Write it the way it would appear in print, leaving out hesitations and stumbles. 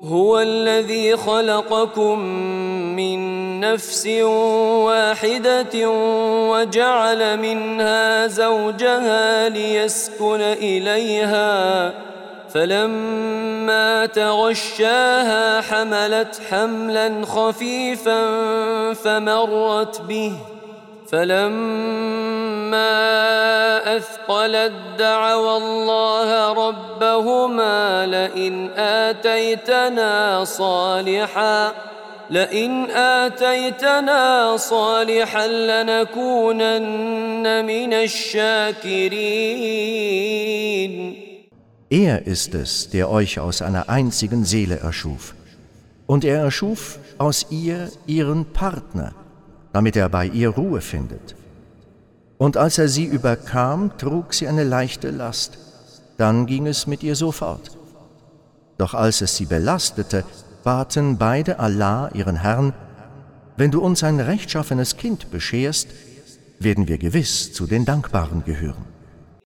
هو الذي خلقكم من نفس واحدة وجعل منها زوجها ليسكن إليها فلما تغشاها حملت حملا خفيفا فمرت به فلما أثقلت دعوا الله ربهما لئن آتيتنا صالحا لنكونن من الشاكرين. Er ist es, der euch aus einer einzigen Seele erschuf. Und er erschuf aus ihr ihren Partner, damit er bei ihr Ruhe findet. Und als er sie überkam, trug sie eine leichte Last. Dann ging es mit ihr so fort. Doch als es sie belastete, baten beide Allah, ihren Herrn: Wenn du uns ein rechtschaffenes Kind bescherst, werden wir gewiss zu den Dankbaren gehören.